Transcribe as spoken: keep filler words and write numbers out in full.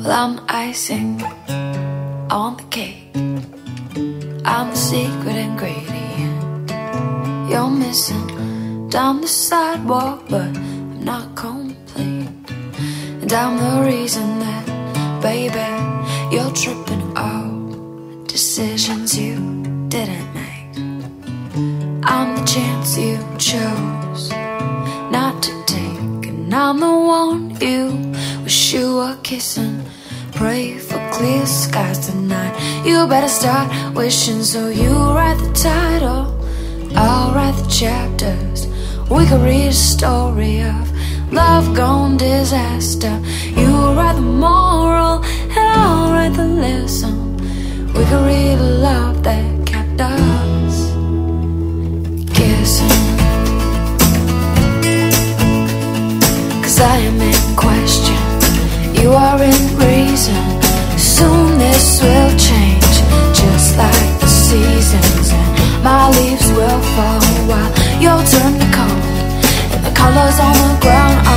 Well, I'm the icing on the cake. I'm the secret ingredient you're missing down the sidewalk, but I'm not complete. And I'm the reason that, baby, you're tripping out decisions you didn't make. I'm the chance you chose not to take, and I'm the one you wish you were kissing. Pray for clear skies tonight. You better start wishing. So you write the title, I'll write the chapters. We could read a story of love gone disaster. You write the moral and I'll write the lesson. We could read a love that kept us kissing. Cause I am in question, you are in reason. Soon this will change, just like the seasons. And my leaves will fall while you'll turn to cold, and the colors on the ground